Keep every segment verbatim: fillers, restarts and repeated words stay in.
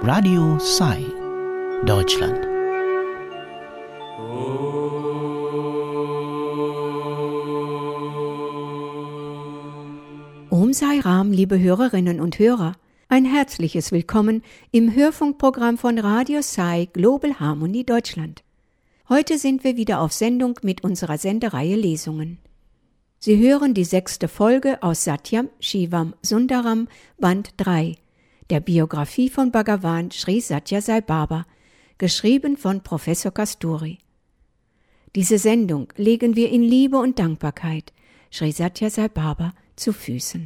Radio Sai, Deutschland. Om Sai Ram, liebe Hörerinnen und Hörer, ein herzliches Willkommen im Hörfunkprogramm von Radio Sai Global Harmony Deutschland. Heute sind wir wieder auf Sendung mit unserer Sendereihe Lesungen. Sie hören die sechste Folge aus Satyam Shivam Sundaram, Band drei, der Biografie von Bhagavan Sri Sathya Sai Baba, geschrieben von Professor Kasturi. Diese Sendung legen wir in Liebe und Dankbarkeit Sri Sathya Sai Baba zu Füßen.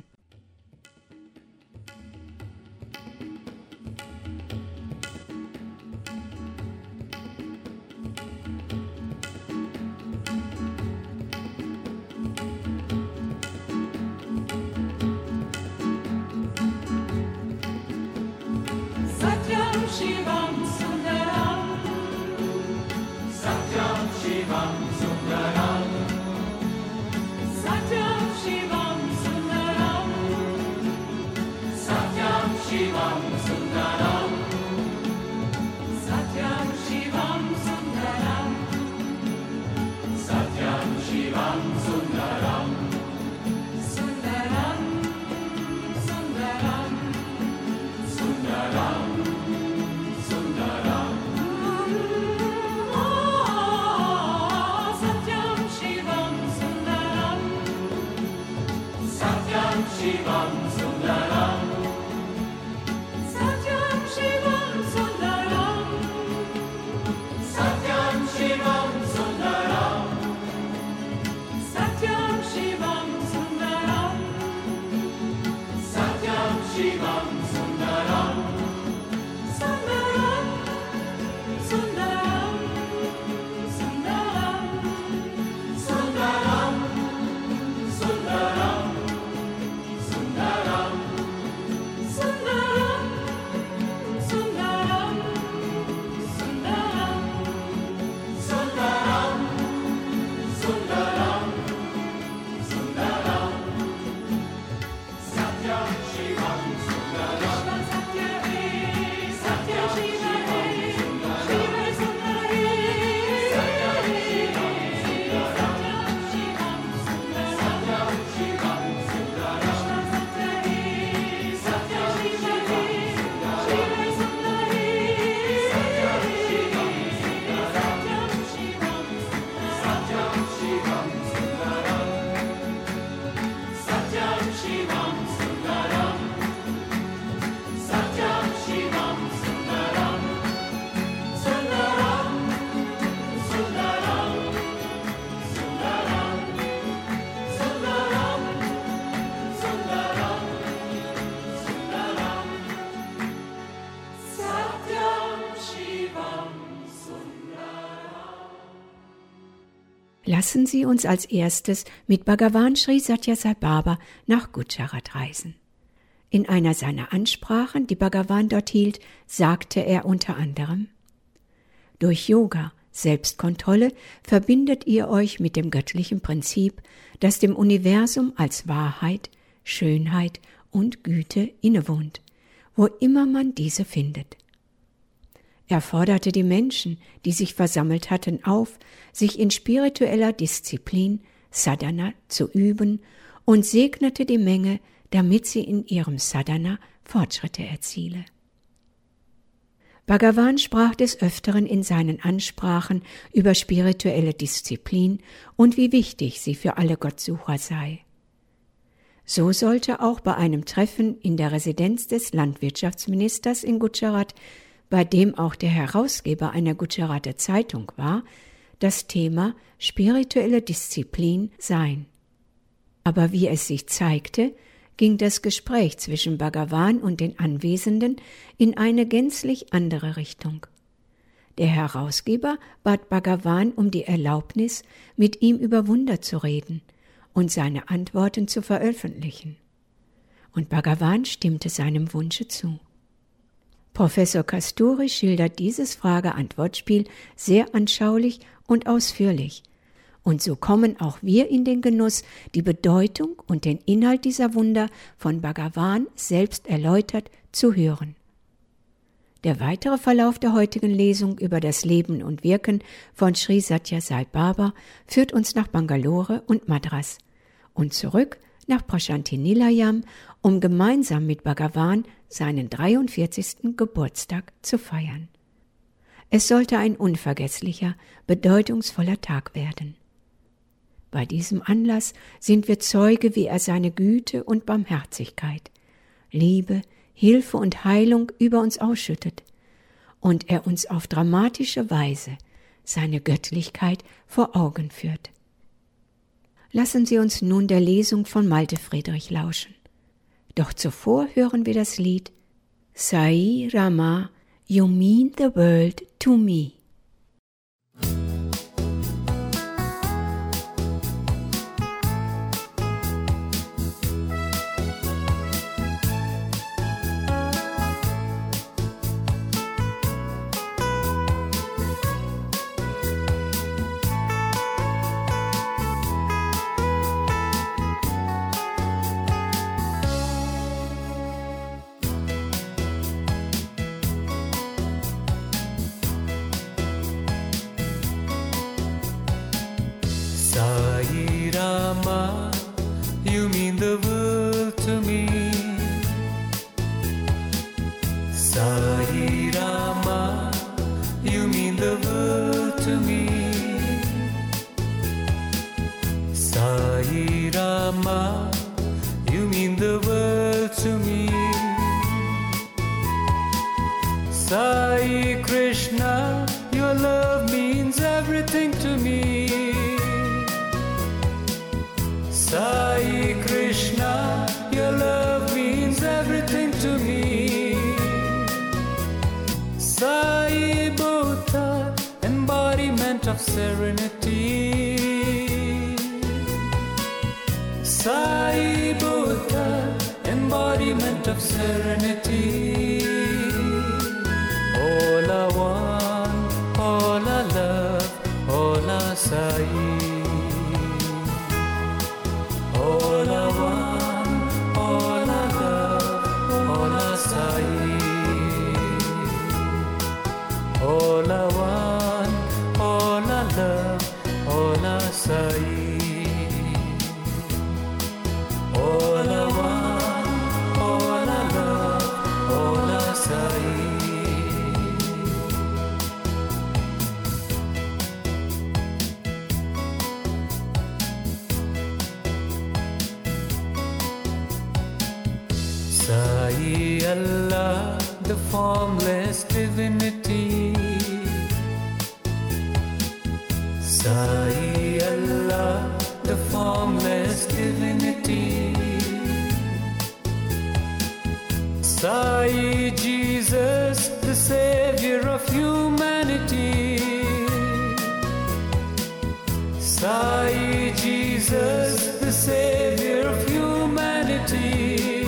Lassen Sie uns als erstes mit Bhagavan Sri Sathya Sai Baba nach Gujarat reisen. In einer seiner Ansprachen, die Bhagavan dort hielt, sagte er unter anderem: Durch Yoga, Selbstkontrolle, verbindet ihr euch mit dem göttlichen Prinzip, das dem Universum als Wahrheit, Schönheit und Güte innewohnt, wo immer man diese findet. Er forderte die Menschen, die sich versammelt hatten, auf, sich in spiritueller Disziplin, Sadhana, zu üben und segnete die Menge, damit sie in ihrem Sadhana Fortschritte erziele. Bhagavan sprach des Öfteren in seinen Ansprachen über spirituelle Disziplin und wie wichtig sie für alle Gottsucher sei. So sollte auch bei einem Treffen in der Residenz des Landwirtschaftsministers in Gujarat, bei dem auch der Herausgeber einer Gujarater Zeitung war, das Thema spirituelle Disziplin sein. Aber wie es sich zeigte, ging das Gespräch zwischen Bhagavan und den Anwesenden in eine gänzlich andere Richtung. Der Herausgeber bat Bhagavan um die Erlaubnis, mit ihm über Wunder zu reden und seine Antworten zu veröffentlichen. Und Bhagavan stimmte seinem Wunsche zu. Professor Kasturi schildert dieses Frage-Antwort-Spiel sehr anschaulich und ausführlich. Und so kommen auch wir in den Genuss, die Bedeutung und den Inhalt dieser Wunder von Bhagavan selbst erläutert zu hören. Der weitere Verlauf der heutigen Lesung über das Leben und Wirken von Sri Sathya Sai Baba führt uns nach Bangalore und Madras und zurück nach Prashanthi Nilayam, um gemeinsam mit Bhagavan seinen dreiundvierzigsten Geburtstag zu feiern. Es sollte ein unvergesslicher, bedeutungsvoller Tag werden. Bei diesem Anlass sind wir Zeuge, wie er seine Güte und Barmherzigkeit, Liebe, Hilfe und Heilung über uns ausschüttet und er uns auf dramatische Weise seine Göttlichkeit vor Augen führt. Lassen Sie uns nun der Lesung von Malte Friedrich lauschen. Doch zuvor hören wir das Lied Sai Rama, You Mean the World to Me. Sai Rama, you mean the world to me. Sai Rama, you mean the world to me. Sai Rama, you mean the world to me. Sai Krishna, your love means everything to me. Sai Krishna, your love means everything to me. Sai Buddha, embodiment of serenity. Sai Buddha, embodiment of serenity. All are one, all are love, all are Sai. All are one, all are love, all are Sai. All are one, all are love, all are Sai. All are one, all are love, all are Sai. Sai Allah, the formless divinity. Sai Allah, the formless divinity. Sai Jesus, the savior of humanity. Sai Jesus, the savior of humanity.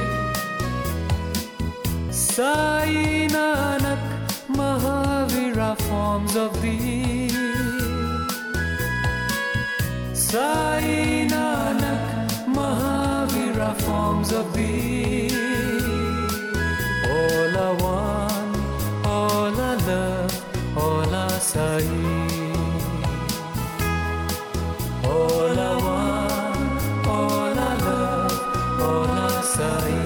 Sai Nanak, Mahavira, forms of thee. Sai Nanak, Mahavira, forms of thee. All are one, all are love, all are Sai. All are one, all are love, all are Sai.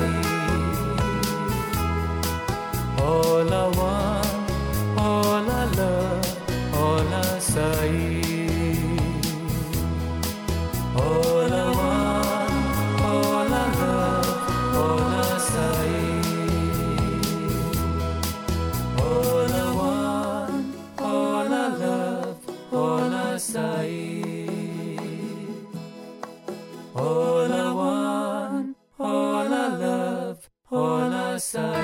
All are one, all are love, all are Sai. All are one, all are love, all are Sai. All are one, all are love, all are Sai. All are one, all are love, all are Sai.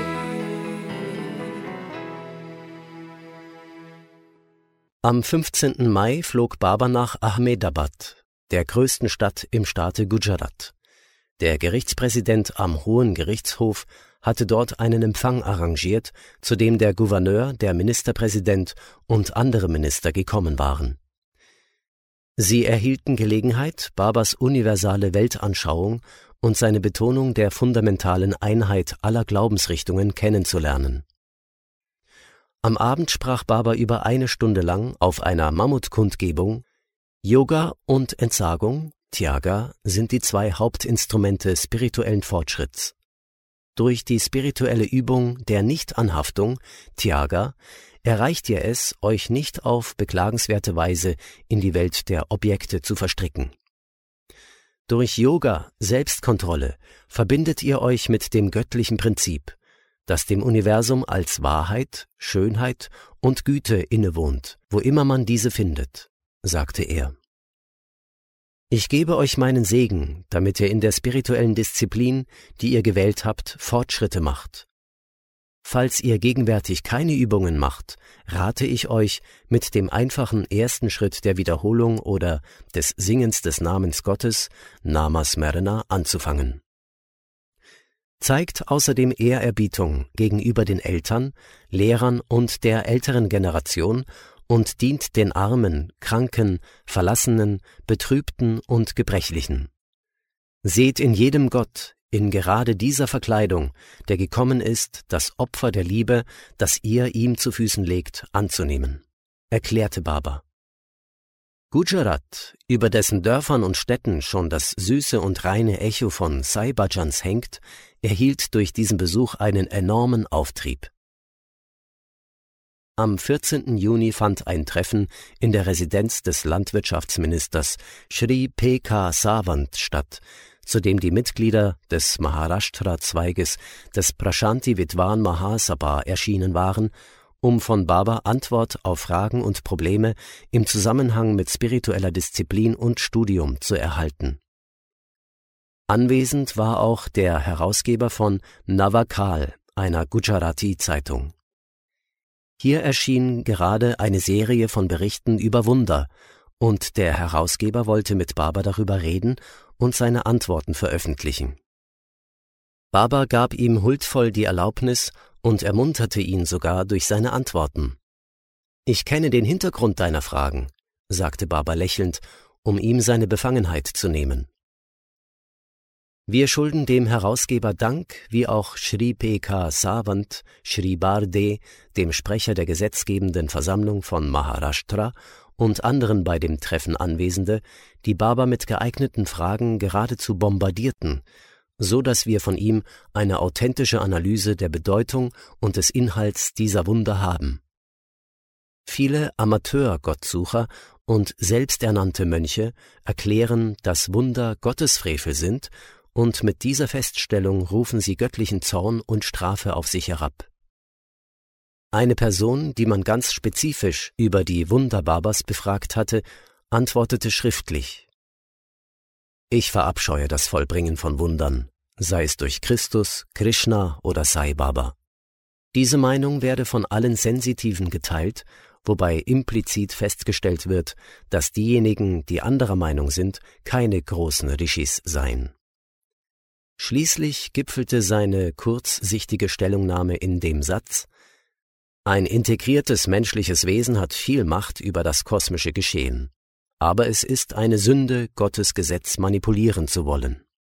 Am fünfzehnten Mai flog Baba nach Ahmedabad, der größten Stadt im Staate Gujarat. Der Gerichtspräsident am Hohen Gerichtshof hatte dort einen Empfang arrangiert, zu dem der Gouverneur, der Ministerpräsident und andere Minister gekommen waren. Sie erhielten Gelegenheit, Babas universale Weltanschauung und seine Betonung der fundamentalen Einheit aller Glaubensrichtungen kennenzulernen. Am Abend sprach Baba über eine Stunde lang auf einer Mammutkundgebung: Yoga und Entsagung, Tyaga, sind die zwei Hauptinstrumente spirituellen Fortschritts. Durch die spirituelle Übung der Nichtanhaftung, Tyaga, erreicht ihr es, euch nicht auf beklagenswerte Weise in die Welt der Objekte zu verstricken. Durch Yoga, Selbstkontrolle, verbindet ihr euch mit dem göttlichen Prinzip, das dem Universum als Wahrheit, Schönheit und Güte innewohnt, wo immer man diese findet, sagte er. Ich gebe euch meinen Segen, damit ihr in der spirituellen Disziplin, die ihr gewählt habt, Fortschritte macht. Falls ihr gegenwärtig keine Übungen macht, rate ich euch, mit dem einfachen ersten Schritt der Wiederholung oder des Singens des Namens Gottes, Namasmarana, anzufangen. Zeigt außerdem Ehrerbietung gegenüber den Eltern, Lehrern und der älteren Generation und dient den Armen, Kranken, Verlassenen, Betrübten und Gebrechlichen. Seht in jedem Gott, in gerade dieser Verkleidung, der gekommen ist, das Opfer der Liebe, das ihr ihm zu Füßen legt, anzunehmen, erklärte Baba. Gujarat, über dessen Dörfern und Städten schon das süße und reine Echo von Sai Bhajans hängt, erhielt durch diesen Besuch einen enormen Auftrieb. Am vierzehnten Juni fand ein Treffen in der Residenz des Landwirtschaftsministers Shri P K Sawant statt, zu dem die Mitglieder des Maharashtra-Zweiges des Prashanti Vidwan Mahasabha erschienen waren, um von Baba Antwort auf Fragen und Probleme im Zusammenhang mit spiritueller Disziplin und Studium zu erhalten. Anwesend war auch der Herausgeber von Navakal, einer Gujarati-Zeitung. Hier erschien gerade eine Serie von Berichten über Wunder, und der Herausgeber wollte mit Baba darüber reden und seine Antworten veröffentlichen. Baba gab ihm huldvoll die Erlaubnis und ermunterte ihn sogar durch seine Antworten. »Ich kenne den Hintergrund deiner Fragen«, sagte Baba lächelnd, um ihm seine Befangenheit zu nehmen. Wir schulden dem Herausgeber Dank, wie auch Shri P K Sawant, Shri Barde, dem Sprecher der gesetzgebenden Versammlung von Maharashtra und anderen bei dem Treffen Anwesende, die Baba mit geeigneten Fragen geradezu bombardierten, so dass wir von ihm eine authentische Analyse der Bedeutung und des Inhalts dieser Wunder haben. Viele Amateur-Gottsucher und selbsternannte Mönche erklären, dass Wunder Gottesfrevel sind, und mit dieser Feststellung rufen sie göttlichen Zorn und Strafe auf sich herab. Eine Person, die man ganz spezifisch über die Wunder Babas befragt hatte, antwortete schriftlich: Ich verabscheue das Vollbringen von Wundern, sei es durch Christus, Krishna oder Sai Baba. Diese Meinung werde von allen Sensitiven geteilt, wobei implizit festgestellt wird, dass diejenigen, die anderer Meinung sind, keine großen Rishis seien. Schließlich gipfelte seine kurzsichtige Stellungnahme in dem Satz: Ein integriertes menschliches Wesen hat viel Macht über das kosmische Geschehen, aber es ist eine Sünde, Gottes Gesetz manipulieren zu wollen.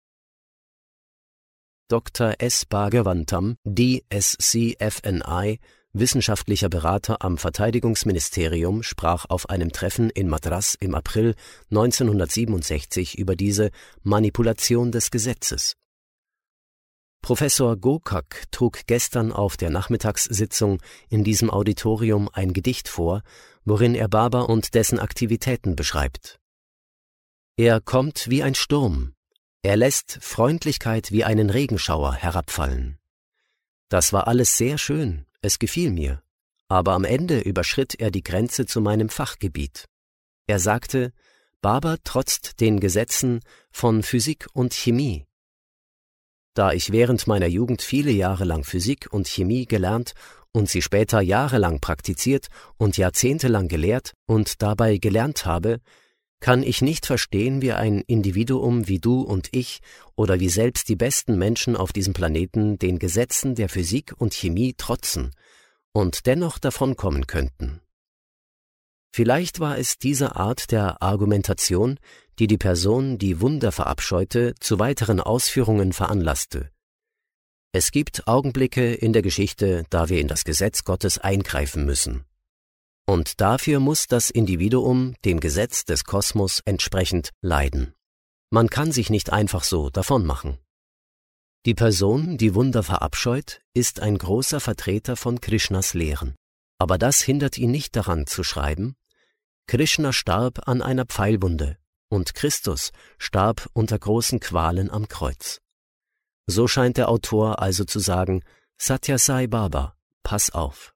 Doktor S. Bhagavantam, D S C F N I, wissenschaftlicher Berater am Verteidigungsministerium, sprach auf einem Treffen in Madras im April neunzehnhundertsiebenundsechzig über diese Manipulation des Gesetzes. Professor Gokak trug gestern auf der Nachmittagssitzung in diesem Auditorium ein Gedicht vor, worin er Baba und dessen Aktivitäten beschreibt. Er kommt wie ein Sturm, er lässt Freundlichkeit wie einen Regenschauer herabfallen. Das war alles sehr schön, es gefiel mir, aber am Ende überschritt er die Grenze zu meinem Fachgebiet. Er sagte, Baba trotzt den Gesetzen von Physik und Chemie. Da ich während meiner Jugend viele Jahre lang Physik und Chemie gelernt und sie später jahrelang praktiziert und jahrzehntelang gelehrt und dabei gelernt habe, kann ich nicht verstehen, wie ein Individuum wie du und ich oder wie selbst die besten Menschen auf diesem Planeten den Gesetzen der Physik und Chemie trotzen und dennoch davonkommen könnten. Vielleicht war es diese Art der Argumentation, die die Person, die Wunder verabscheute, zu weiteren Ausführungen veranlasste. Es gibt Augenblicke in der Geschichte, da wir in das Gesetz Gottes eingreifen müssen. Und dafür muss das Individuum dem Gesetz des Kosmos entsprechend leiden. Man kann sich nicht einfach so davonmachen. Die Person, die Wunder verabscheut, ist ein großer Vertreter von Krishnas Lehren. Aber das hindert ihn nicht daran zu schreiben: Krishna starb an einer Pfeilwunde und Christus starb unter großen Qualen am Kreuz. So scheint der Autor also zu sagen: Satya Sai Baba, pass auf.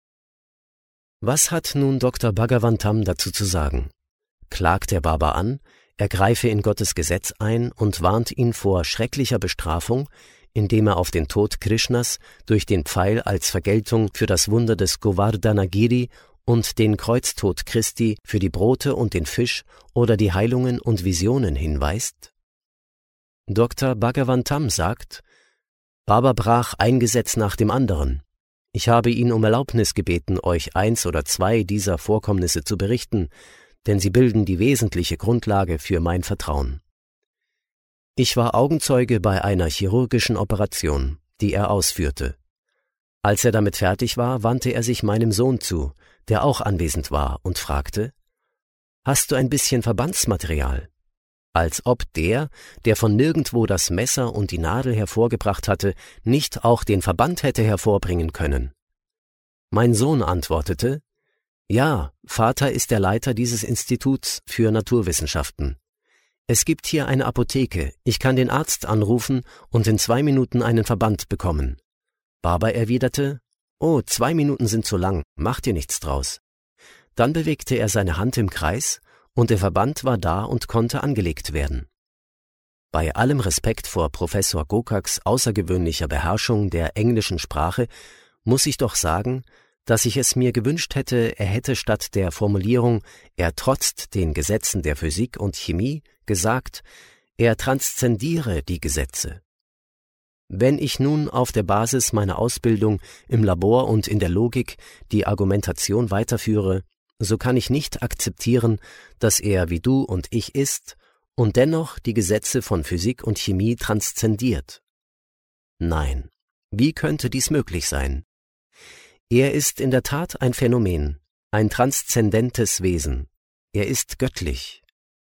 Was hat nun Doktor Bhagavantam dazu zu sagen? Klagt der Baba an, er greife in Gottes Gesetz ein und warnt ihn vor schrecklicher Bestrafung, indem er auf den Tod Krishnas durch den Pfeil als Vergeltung für das Wunder des Govardhanagiri und den Kreuztod Christi für die Brote und den Fisch oder die Heilungen und Visionen hinweist? Doktor Bhagavantam sagt: Baba brach ein Gesetz nach dem anderen. Ich habe ihn um Erlaubnis gebeten, euch eins oder zwei dieser Vorkommnisse zu berichten, denn sie bilden die wesentliche Grundlage für mein Vertrauen. Ich war Augenzeuge bei einer chirurgischen Operation, die er ausführte. Als er damit fertig war, wandte er sich meinem Sohn zu, der auch anwesend war, und fragte: Hast du ein bisschen Verbandsmaterial? Als ob der, der von nirgendwo das Messer und die Nadel hervorgebracht hatte, nicht auch den Verband hätte hervorbringen können. Mein Sohn antwortete: Ja, Vater ist der Leiter dieses Instituts für Naturwissenschaften. Es gibt hier eine Apotheke, ich kann den Arzt anrufen und in zwei Minuten einen Verband bekommen. Baba erwiderte: Oh, zwei Minuten sind zu lang, mach dir nichts draus. Dann bewegte er seine Hand im Kreis, und der Verband war da und konnte angelegt werden. Bei allem Respekt vor Professor Gokaks außergewöhnlicher Beherrschung der englischen Sprache muss ich doch sagen, dass ich es mir gewünscht hätte, er hätte statt der Formulierung „er trotzt den Gesetzen der Physik und Chemie“ gesagt, er transzendiere die Gesetze. Wenn ich nun auf der Basis meiner Ausbildung im Labor und in der Logik die Argumentation weiterführe, so kann ich nicht akzeptieren, dass er wie du und ich ist und dennoch die Gesetze von Physik und Chemie transzendiert. Nein, wie könnte dies möglich sein? Er ist in der Tat ein Phänomen, ein transzendentes Wesen. Er ist göttlich.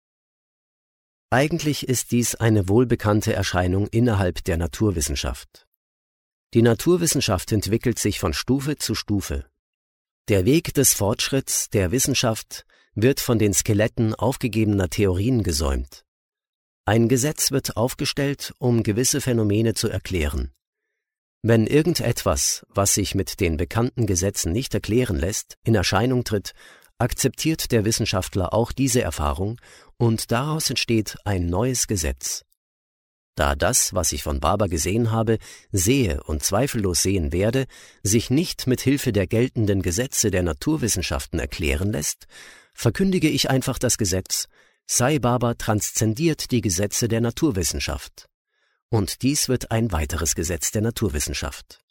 Eigentlich ist dies eine wohlbekannte Erscheinung innerhalb der Naturwissenschaft. Die Naturwissenschaft entwickelt sich von Stufe zu Stufe. Der Weg des Fortschritts der Wissenschaft wird von den Skeletten aufgegebener Theorien gesäumt. Ein Gesetz wird aufgestellt, um gewisse Phänomene zu erklären. Wenn irgendetwas, was sich mit den bekannten Gesetzen nicht erklären lässt, in Erscheinung tritt, akzeptiert der Wissenschaftler auch diese Erfahrung und daraus entsteht ein neues Gesetz. Da das, was ich von Baba gesehen habe, sehe und zweifellos sehen werde, sich nicht mit Hilfe der geltenden Gesetze der Naturwissenschaften erklären lässt, verkündige ich einfach das Gesetz: Sai Baba transzendiert die Gesetze der Naturwissenschaft. Und dies wird ein weiteres Gesetz der Naturwissenschaft.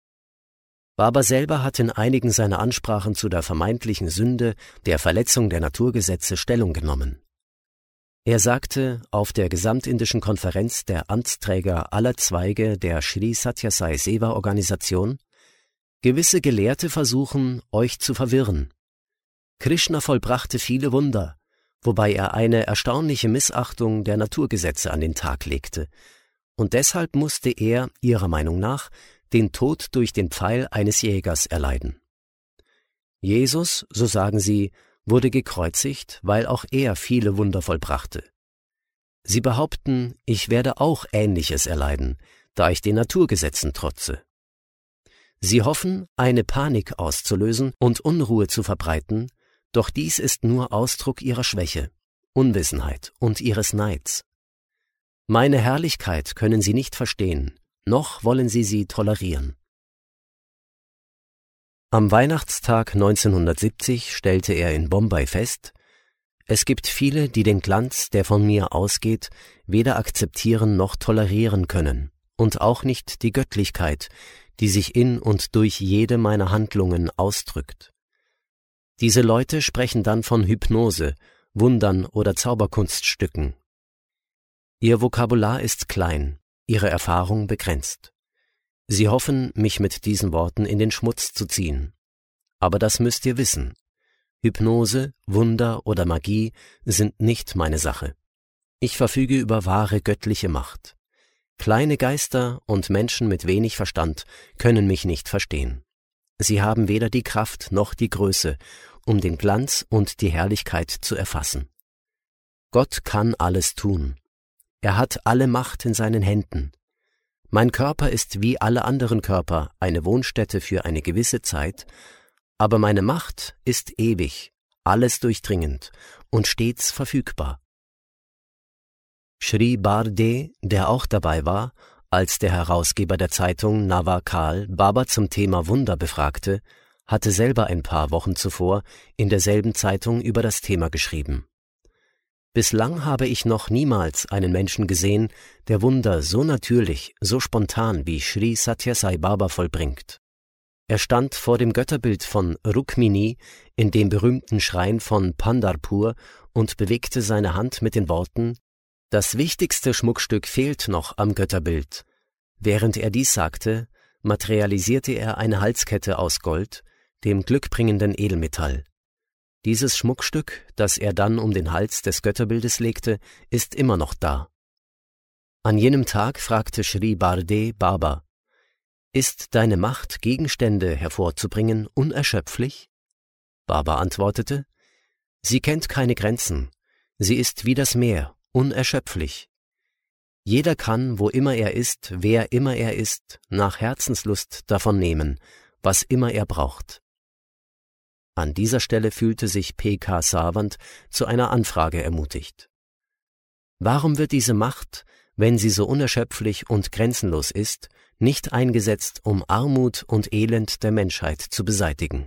Baba selber hat in einigen seiner Ansprachen zu der vermeintlichen Sünde der Verletzung der Naturgesetze Stellung genommen. Er sagte auf der gesamtindischen Konferenz der Amtsträger aller Zweige der Sri Satya Sai Seva Organisation: Gewisse Gelehrte versuchen, euch zu verwirren. Krishna vollbrachte viele Wunder, wobei er eine erstaunliche Missachtung der Naturgesetze an den Tag legte, und deshalb musste er, ihrer Meinung nach, den Tod durch den Pfeil eines Jägers erleiden. Jesus, so sagen sie, wurde gekreuzigt, weil auch er viele Wunder vollbrachte. Sie behaupten, ich werde auch Ähnliches erleiden, da ich den Naturgesetzen trotze. Sie hoffen, eine Panik auszulösen und Unruhe zu verbreiten, doch dies ist nur Ausdruck ihrer Schwäche, Unwissenheit und ihres Neids. Meine Herrlichkeit können sie nicht verstehen, noch wollen sie sie tolerieren. Am Weihnachtstag neunzehnhundertsiebzig stellte er in Bombay fest: Es gibt viele, die den Glanz, der von mir ausgeht, weder akzeptieren noch tolerieren können, und auch nicht die Göttlichkeit, die sich in und durch jede meiner Handlungen ausdrückt. Diese Leute sprechen dann von Hypnose, Wundern oder Zauberkunststücken. Ihr Vokabular ist klein, ihre Erfahrung begrenzt. Sie hoffen, mich mit diesen Worten in den Schmutz zu ziehen. Aber das müsst ihr wissen. Hypnose, Wunder oder Magie sind nicht meine Sache. Ich verfüge über wahre göttliche Macht. Kleine Geister und Menschen mit wenig Verstand können mich nicht verstehen. Sie haben weder die Kraft noch die Größe, um den Glanz und die Herrlichkeit zu erfassen. Gott kann alles tun. Er hat alle Macht in seinen Händen. Mein Körper ist wie alle anderen Körper eine Wohnstätte für eine gewisse Zeit, aber meine Macht ist ewig, alles durchdringend und stets verfügbar. Shri Barde, der auch dabei war, als der Herausgeber der Zeitung Navakal Baba zum Thema Wunder befragte, hatte selber ein paar Wochen zuvor in derselben Zeitung über das Thema geschrieben. Bislang habe ich noch niemals einen Menschen gesehen, der Wunder so natürlich, so spontan wie Shri Sathya Sai Baba vollbringt. Er stand vor dem Götterbild von Rukmini in dem berühmten Schrein von Pandharpur und bewegte seine Hand mit den Worten: Das wichtigste Schmuckstück fehlt noch am Götterbild. Während er dies sagte, materialisierte er eine Halskette aus Gold, dem glückbringenden Edelmetall. Dieses Schmuckstück, das er dann um den Hals des Götterbildes legte, ist immer noch da. An jenem Tag fragte Shri Barde Baba: Ist deine Macht, Gegenstände hervorzubringen, unerschöpflich? Baba antwortete: Sie kennt keine Grenzen. Sie ist wie das Meer, unerschöpflich. Jeder kann, wo immer er ist, wer immer er ist, nach Herzenslust davon nehmen, was immer er braucht. An dieser Stelle fühlte sich P K Savant zu einer Anfrage ermutigt. Warum wird diese Macht, wenn sie so unerschöpflich und grenzenlos ist, nicht eingesetzt, um Armut und Elend der Menschheit zu beseitigen?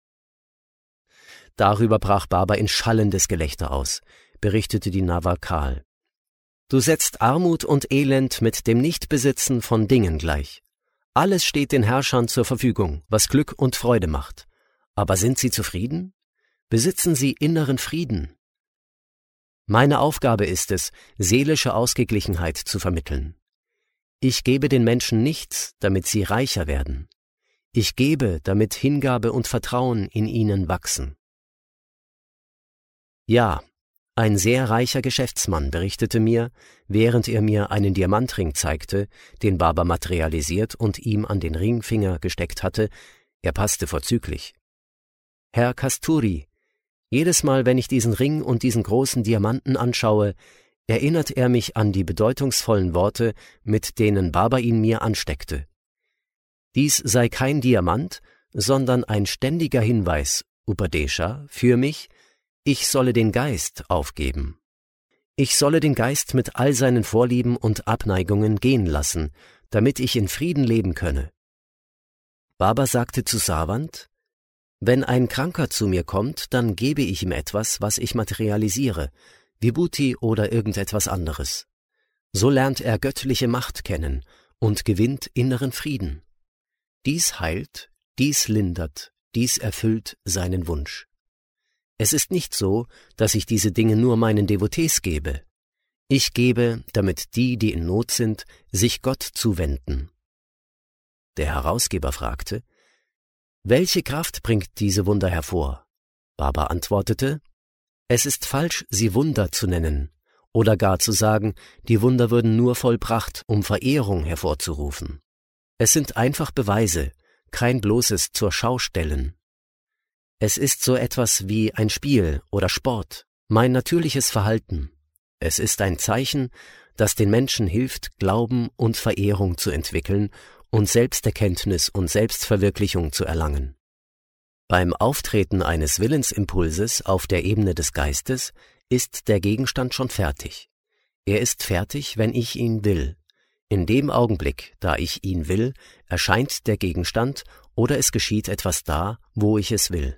Darüber brach Baba in schallendes Gelächter aus, berichtete die Navakal. Du setzt Armut und Elend mit dem Nichtbesitzen von Dingen gleich. Alles steht den Herrschern zur Verfügung, was Glück und Freude macht. Aber sind sie zufrieden? Besitzen sie inneren Frieden? Meine Aufgabe ist es, seelische Ausgeglichenheit zu vermitteln. Ich gebe den Menschen nichts, damit sie reicher werden. Ich gebe, damit Hingabe und Vertrauen in ihnen wachsen. Ja, ein sehr reicher Geschäftsmann berichtete mir, während er mir einen Diamantring zeigte, den Baba materialisiert und ihm an den Ringfinger gesteckt hatte. Er passte vorzüglich. Herr Kasturi, jedes Mal, wenn ich diesen Ring und diesen großen Diamanten anschaue, erinnert er mich an die bedeutungsvollen Worte, mit denen Baba ihn mir ansteckte. Dies sei kein Diamant, sondern ein ständiger Hinweis, Upadesha, für mich, ich solle den Geist aufgeben. Ich solle den Geist mit all seinen Vorlieben und Abneigungen gehen lassen, damit ich in Frieden leben könne. Baba sagte zu Savant: Wenn ein Kranker zu mir kommt, dann gebe ich ihm etwas, was ich materialisiere, Vibhuti oder irgendetwas anderes. So lernt er göttliche Macht kennen und gewinnt inneren Frieden. Dies heilt, dies lindert, dies erfüllt seinen Wunsch. Es ist nicht so, dass ich diese Dinge nur meinen Devotees gebe. Ich gebe, damit die, die in Not sind, sich Gott zuwenden. Der Herausgeber fragte: Welche Kraft bringt diese Wunder hervor? Baba antwortete: Es ist falsch, sie Wunder zu nennen, oder gar zu sagen, die Wunder würden nur vollbracht, um Verehrung hervorzurufen. Es sind einfach Beweise, kein bloßes Zur-Schau-Stellen. Es ist so etwas wie ein Spiel oder Sport, mein natürliches Verhalten. Es ist ein Zeichen, das den Menschen hilft, Glauben und Verehrung zu entwickeln und Selbsterkenntnis und Selbstverwirklichung zu erlangen. Beim Auftreten eines Willensimpulses auf der Ebene des Geistes ist der Gegenstand schon fertig. Er ist fertig, wenn ich ihn will. In dem Augenblick, da ich ihn will, erscheint der Gegenstand oder es geschieht etwas da, wo ich es will.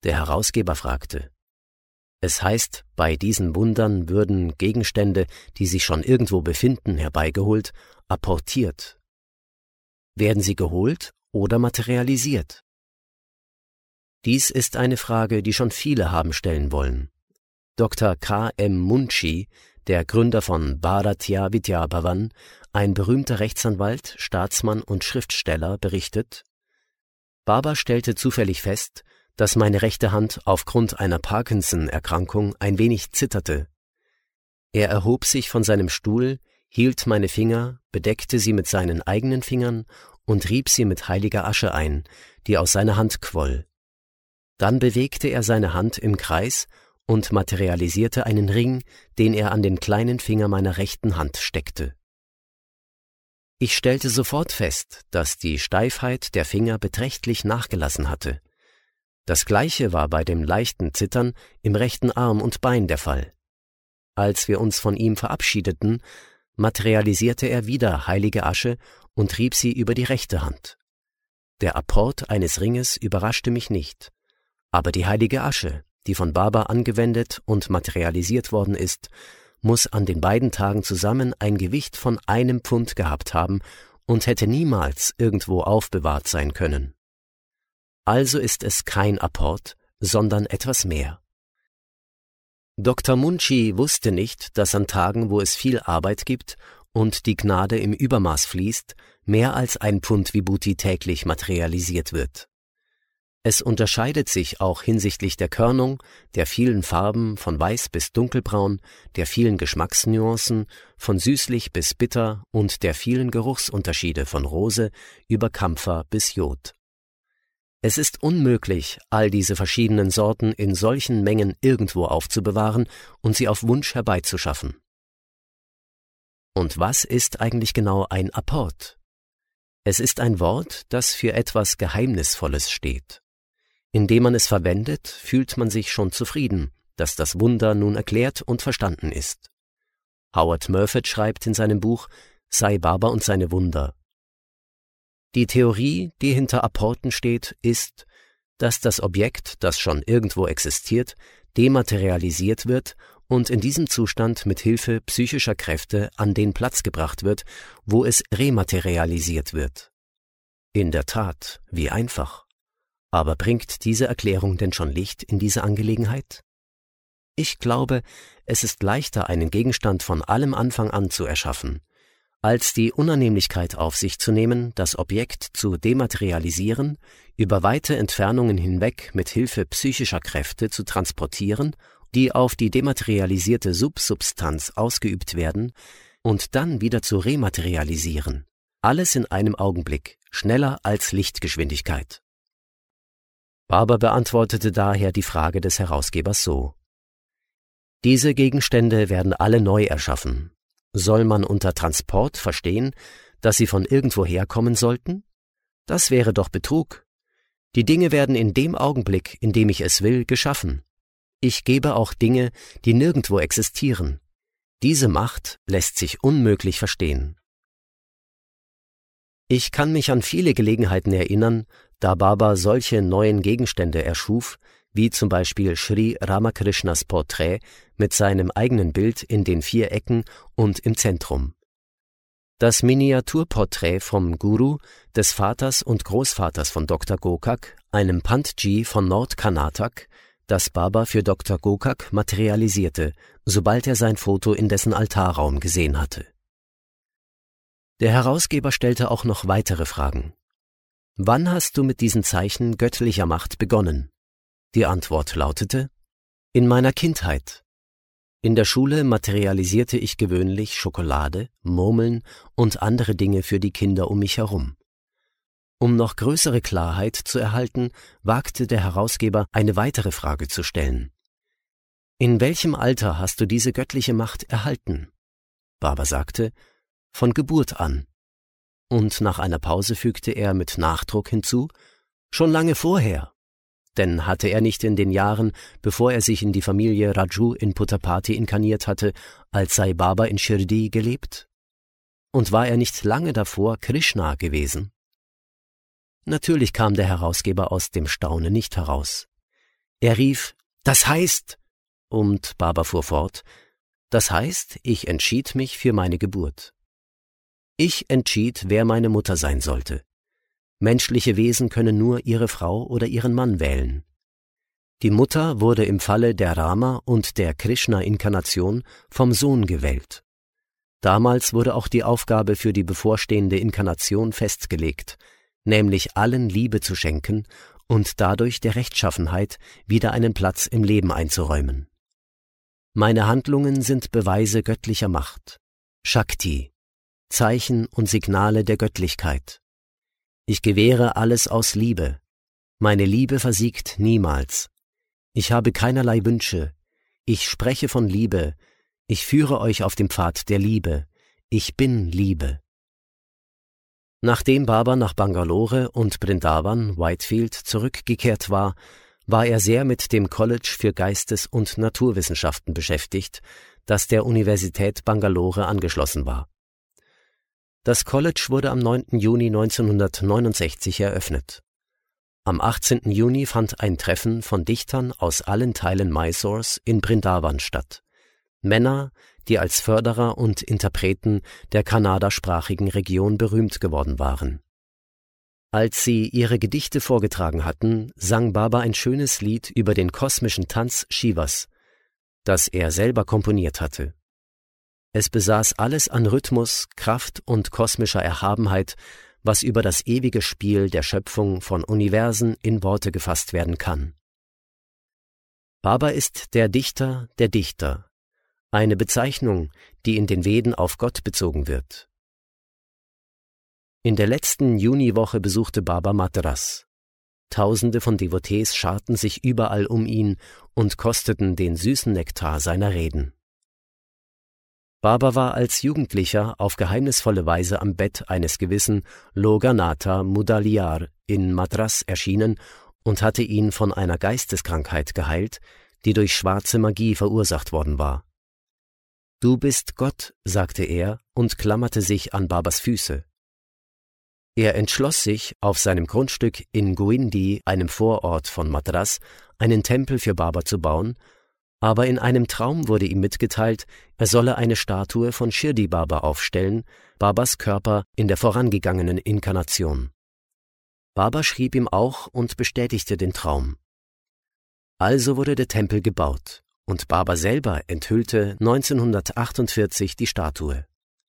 Der Herausgeber fragte: Es heißt, bei diesen Wundern würden Gegenstände, die sich schon irgendwo befinden, herbeigeholt, apportiert. Werden sie geholt oder materialisiert? Dies ist eine Frage, die schon viele haben stellen wollen. Doktor K M Munshi, der Gründer von Bharatiya Vidya Bhavan, ein berühmter Rechtsanwalt, Staatsmann und Schriftsteller, berichtet: Baba stellte zufällig fest, dass meine rechte Hand aufgrund einer Parkinson-Erkrankung ein wenig zitterte. Er erhob sich von seinem Stuhl, hielt meine Finger, bedeckte sie mit seinen eigenen Fingern und rieb sie mit heiliger Asche ein, die aus seiner Hand quoll. Dann bewegte er seine Hand im Kreis und materialisierte einen Ring, den er an den kleinen Finger meiner rechten Hand steckte. Ich stellte sofort fest, dass die Steifheit der Finger beträchtlich nachgelassen hatte. Das Gleiche war bei dem leichten Zittern im rechten Arm und Bein der Fall. Als wir uns von ihm verabschiedeten, materialisierte er wieder heilige Asche und rieb sie über die rechte Hand. Der Apport eines Ringes überraschte mich nicht, aber die heilige Asche, die von Baba angewendet und materialisiert worden ist, muss an den beiden Tagen zusammen ein Gewicht von einem Pfund gehabt haben und hätte niemals irgendwo aufbewahrt sein können. Also ist es kein Apport, sondern etwas mehr. Doktor Munshi wusste nicht, dass an Tagen, wo es viel Arbeit gibt und die Gnade im Übermaß fließt, mehr als ein Pfund Vibhuti täglich materialisiert wird. Es unterscheidet sich auch hinsichtlich der Körnung, der vielen Farben von weiß bis dunkelbraun, der vielen Geschmacksnuancen, von süßlich bis bitter und der vielen Geruchsunterschiede von Rose über Kampfer bis Jod. Es ist unmöglich, all diese verschiedenen Sorten in solchen Mengen irgendwo aufzubewahren und sie auf Wunsch herbeizuschaffen. Und was ist eigentlich genau ein Apport? Es ist ein Wort, das für etwas Geheimnisvolles steht. Indem man es verwendet, fühlt man sich schon zufrieden, dass das Wunder nun erklärt und verstanden ist. Howard Murphy schreibt in seinem Buch Sai Baba und seine Wunder: Die Theorie, die hinter Apporten steht, ist, dass das Objekt, das schon irgendwo existiert, dematerialisiert wird und in diesem Zustand mit Hilfe psychischer Kräfte an den Platz gebracht wird, wo es rematerialisiert wird. In der Tat, wie einfach. Aber bringt diese Erklärung denn schon Licht in diese Angelegenheit? Ich glaube, es ist leichter, einen Gegenstand von allem Anfang an zu erschaffen, als die Unannehmlichkeit auf sich zu nehmen, das Objekt zu dematerialisieren, über weite Entfernungen hinweg mit Hilfe psychischer Kräfte zu transportieren, die auf die dematerialisierte Subsubstanz ausgeübt werden, und dann wieder zu rematerialisieren. Alles in einem Augenblick, schneller als Lichtgeschwindigkeit. Baba beantwortete daher die Frage des Herausgebers so: Diese Gegenstände werden alle neu erschaffen. Soll man unter Transport verstehen, dass sie von irgendwoher kommen sollten? Das wäre doch Betrug. Die Dinge werden in dem Augenblick, in dem ich es will, geschaffen. Ich gebe auch Dinge, die nirgendwo existieren. Diese Macht lässt sich unmöglich verstehen. Ich kann mich an viele Gelegenheiten erinnern, da Baba solche neuen Gegenstände erschuf, wie zum Beispiel Sri Ramakrishnas Porträt mit seinem eigenen Bild in den vier Ecken und im Zentrum. Das Miniaturporträt vom Guru, des Vaters und Großvaters von Doktor Gokak, einem Pantji von Nordkarnatak, das Baba für Doktor Gokak materialisierte, sobald er sein Foto in dessen Altarraum gesehen hatte. Der Herausgeber stellte auch noch weitere Fragen. Wann hast du mit diesen Zeichen göttlicher Macht begonnen? Die Antwort lautete: In meiner Kindheit. In der Schule materialisierte ich gewöhnlich Schokolade, Murmeln und andere Dinge für die Kinder um mich herum. Um noch größere Klarheit zu erhalten, wagte der Herausgeber, eine weitere Frage zu stellen. In welchem Alter hast du diese göttliche Macht erhalten? Baba sagte: Von Geburt an. Und nach einer Pause fügte er mit Nachdruck hinzu: Schon lange vorher. Denn hatte er nicht in den Jahren, bevor er sich in die Familie Raju in Puttapati inkarniert hatte, als Sai Baba in Shirdi gelebt? Und war er nicht lange davor Krishna gewesen? Natürlich kam der Herausgeber aus dem Staunen nicht heraus. Er rief, »Das heißt«, und Baba fuhr fort, »das heißt, ich entschied mich für meine Geburt. Ich entschied, wer meine Mutter sein sollte. Menschliche Wesen können nur ihre Frau oder ihren Mann wählen. Die Mutter wurde im Falle der Rama- und der Krishna-Inkarnation vom Sohn gewählt. Damals wurde auch die Aufgabe für die bevorstehende Inkarnation festgelegt, nämlich allen Liebe zu schenken und dadurch der Rechtschaffenheit wieder einen Platz im Leben einzuräumen. Meine Handlungen sind Beweise göttlicher Macht, Shakti, Zeichen und Signale der Göttlichkeit. Ich gewähre alles aus Liebe. Meine Liebe versiegt niemals. Ich habe keinerlei Wünsche. Ich spreche von Liebe. Ich führe euch auf dem Pfad der Liebe. Ich bin Liebe. Nachdem Baba nach Bangalore und Brindavan, Whitefield, zurückgekehrt war, war er sehr mit dem College für Geistes- und Naturwissenschaften beschäftigt, das der Universität Bangalore angeschlossen war. Das College wurde am neunten Juni neunzehnhundertneunundsechzig eröffnet. Am achtzehnten Juni fand ein Treffen von Dichtern aus allen Teilen Mysores in Brindavan statt. Männer, die als Förderer und Interpreten der kannadasprachigen Region berühmt geworden waren. Als sie ihre Gedichte vorgetragen hatten, sang Baba ein schönes Lied über den kosmischen Tanz Shivas, das er selber komponiert hatte. Es besaß alles an Rhythmus, Kraft und kosmischer Erhabenheit, was über das ewige Spiel der Schöpfung von Universen in Worte gefasst werden kann. Baba ist der Dichter der Dichter, eine Bezeichnung, die in den Veden auf Gott bezogen wird. In der letzten Juniwoche besuchte Baba Madras. Tausende von Devotees scharten sich überall um ihn und kosteten den süßen Nektar seiner Reden. Baba war als Jugendlicher auf geheimnisvolle Weise am Bett eines gewissen Loganatha Mudaliar in Madras erschienen und hatte ihn von einer Geisteskrankheit geheilt, die durch schwarze Magie verursacht worden war. »Du bist Gott«, sagte er und klammerte sich an Babas Füße. Er entschloss sich, auf seinem Grundstück in Guindy, einem Vorort von Madras, einen Tempel für Baba zu bauen, aber in einem Traum wurde ihm mitgeteilt, er solle eine Statue von Shirdi Baba aufstellen, Babas Körper in der vorangegangenen Inkarnation. Baba schrieb ihm auch und bestätigte den Traum. Also wurde der Tempel gebaut und Baba selber enthüllte neunzehnhundertachtundvierzig die Statue.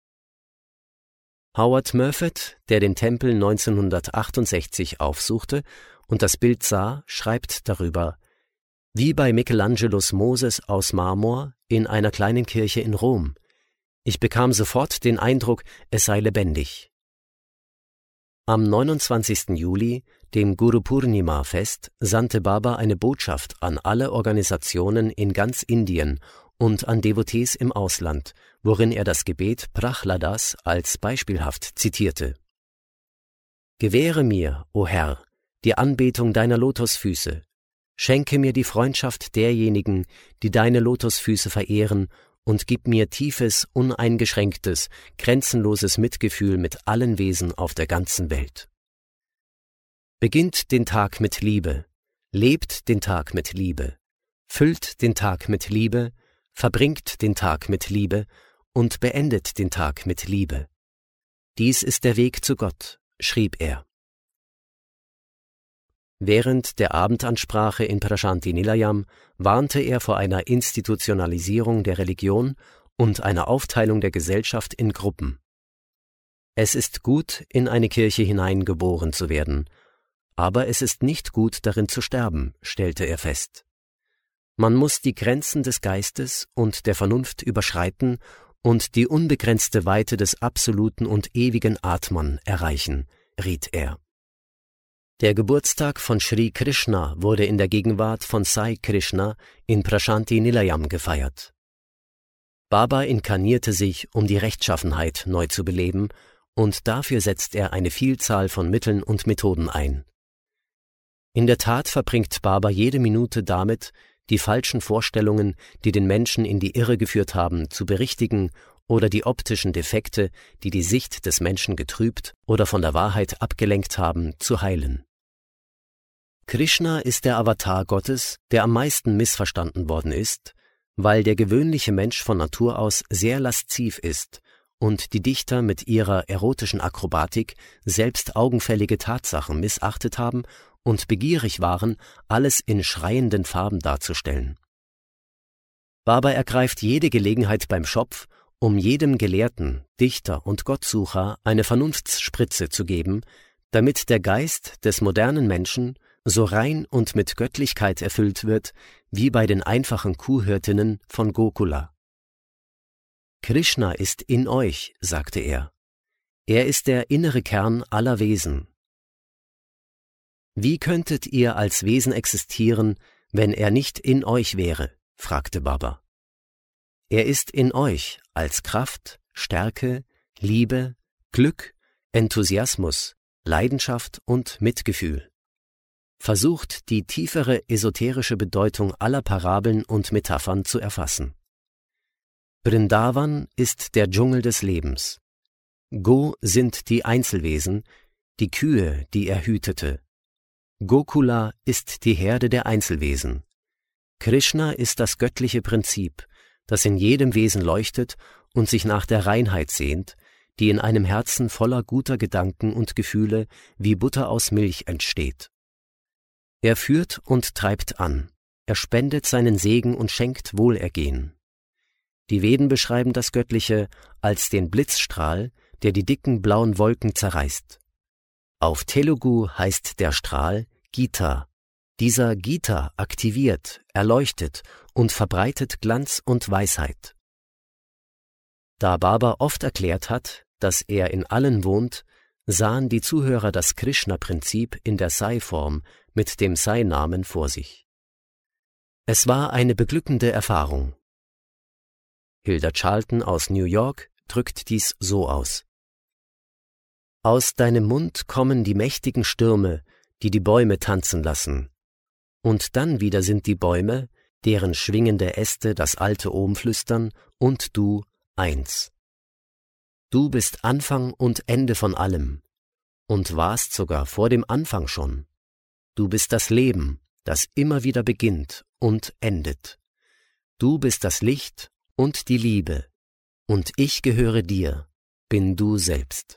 Howard Murphet, der den Tempel neunzehnhundertachtundsechzig aufsuchte und das Bild sah, schreibt darüber: Wie bei Michelangelos Moses aus Marmor in einer kleinen Kirche in Rom. Ich bekam sofort den Eindruck, es sei lebendig. Am neunundzwanzigsten Juli, dem Guru Purnima-Fest, sandte Baba eine Botschaft an alle Organisationen in ganz Indien und an Devotees im Ausland, worin er das Gebet Prahladas als beispielhaft zitierte. Gewähre mir, o Herr, die Anbetung deiner Lotosfüße. Schenke mir die Freundschaft derjenigen, die deine Lotosfüße verehren, und gib mir tiefes, uneingeschränktes, grenzenloses Mitgefühl mit allen Wesen auf der ganzen Welt. Beginnt den Tag mit Liebe, lebt den Tag mit Liebe, füllt den Tag mit Liebe, verbringt den Tag mit Liebe und beendet den Tag mit Liebe. Dies ist der Weg zu Gott, schrieb er. Während der Abendansprache in Prashanti Nilayam warnte er vor einer Institutionalisierung der Religion und einer Aufteilung der Gesellschaft in Gruppen. Es ist gut, in eine Kirche hineingeboren zu werden, aber es ist nicht gut, darin zu sterben, stellte er fest. Man muss die Grenzen des Geistes und der Vernunft überschreiten und die unbegrenzte Weite des absoluten und ewigen Atman erreichen, riet er. Der Geburtstag von Sri Krishna wurde in der Gegenwart von Sai Krishna in Prashanti Nilayam gefeiert. Baba inkarnierte sich, um die Rechtschaffenheit neu zu beleben, und dafür setzt er eine Vielzahl von Mitteln und Methoden ein. In der Tat verbringt Baba jede Minute damit, die falschen Vorstellungen, die den Menschen in die Irre geführt haben, zu berichtigen oder die optischen Defekte, die die Sicht des Menschen getrübt oder von der Wahrheit abgelenkt haben, zu heilen. Krishna ist der Avatar Gottes, der am meisten missverstanden worden ist, weil der gewöhnliche Mensch von Natur aus sehr lasziv ist und die Dichter mit ihrer erotischen Akrobatik selbst augenfällige Tatsachen missachtet haben und begierig waren, alles in schreienden Farben darzustellen. Baba ergreift jede Gelegenheit beim Schopf, um jedem Gelehrten, Dichter und Gottsucher eine Vernunftsspritze zu geben, damit der Geist des modernen Menschen so rein und mit Göttlichkeit erfüllt wird, wie bei den einfachen Kuhhirtinnen von Gokula. Krishna ist in euch, sagte er. Er ist der innere Kern aller Wesen. Wie könntet ihr als Wesen existieren, wenn er nicht in euch wäre? Fragte Baba. Er ist in euch als Kraft, Stärke, Liebe, Glück, Enthusiasmus, Leidenschaft und Mitgefühl. Versucht, die tiefere esoterische Bedeutung aller Parabeln und Metaphern zu erfassen. Vrindavan ist der Dschungel des Lebens. Go sind die Einzelwesen, die Kühe, die er hütete. Gokula ist die Herde der Einzelwesen. Krishna ist das göttliche Prinzip, das in jedem Wesen leuchtet und sich nach der Reinheit sehnt, die in einem Herzen voller guter Gedanken und Gefühle wie Butter aus Milch entsteht. Er führt und treibt an, er spendet seinen Segen und schenkt Wohlergehen. Die Veden beschreiben das Göttliche als den Blitzstrahl, der die dicken blauen Wolken zerreißt. Auf Telugu heißt der Strahl Gita. Dieser Gita aktiviert, erleuchtet und verbreitet Glanz und Weisheit. Da Baba oft erklärt hat, dass er in allen wohnt, sahen die Zuhörer das Krishna-Prinzip in der Sai-Form mit dem Sai-Namen vor sich. Es war eine beglückende Erfahrung. Hilda Charlton aus New York drückt dies so aus. Aus deinem Mund kommen die mächtigen Stürme, die die Bäume tanzen lassen. Und dann wieder sind die Bäume, deren schwingende Äste das alte Ohm flüstern, und du eins. Du bist Anfang und Ende von allem und warst sogar vor dem Anfang schon. Du bist das Leben, das immer wieder beginnt und endet. Du bist das Licht und die Liebe, und ich gehöre dir, bin du selbst.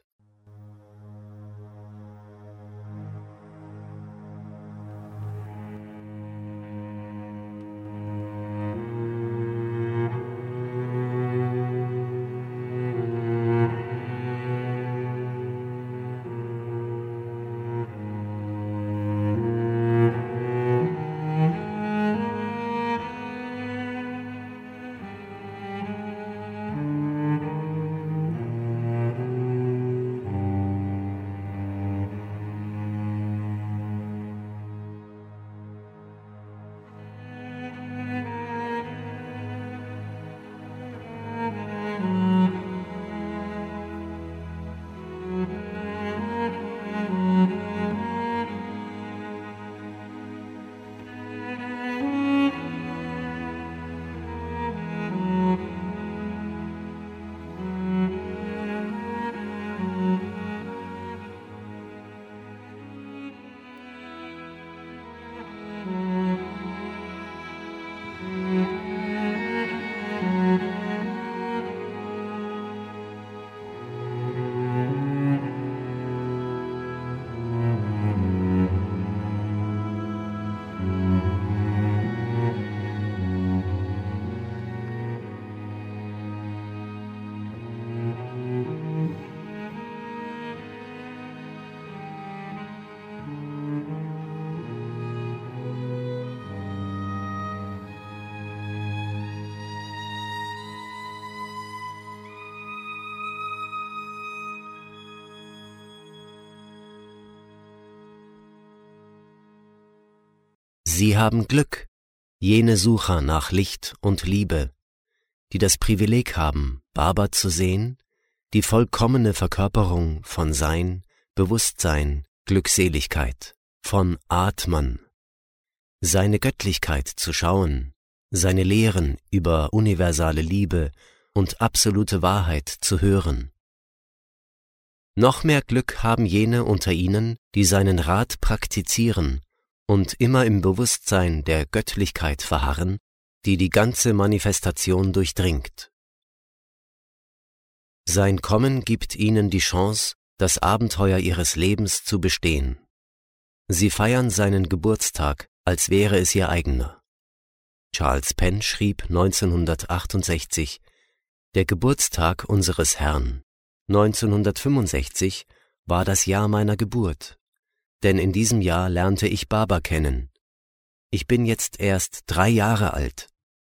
Sie haben Glück, jene Sucher nach Licht und Liebe, die das Privileg haben, Baba zu sehen, die vollkommene Verkörperung von Sein, Bewusstsein, Glückseligkeit, von Atman, seine Göttlichkeit zu schauen, seine Lehren über universale Liebe und absolute Wahrheit zu hören. Noch mehr Glück haben jene unter ihnen, die seinen Rat praktizieren und immer im Bewusstsein der Göttlichkeit verharren, die die ganze Manifestation durchdringt. Sein Kommen gibt ihnen die Chance, das Abenteuer ihres Lebens zu bestehen. Sie feiern seinen Geburtstag, als wäre es ihr eigener. Charles Penn schrieb neunzehnhundertachtundsechzig: Der Geburtstag unseres Herrn, neunzehnhundertfünfundsechzig, war das Jahr meiner Geburt, denn in diesem Jahr lernte ich Baba kennen. Ich bin jetzt erst drei Jahre alt.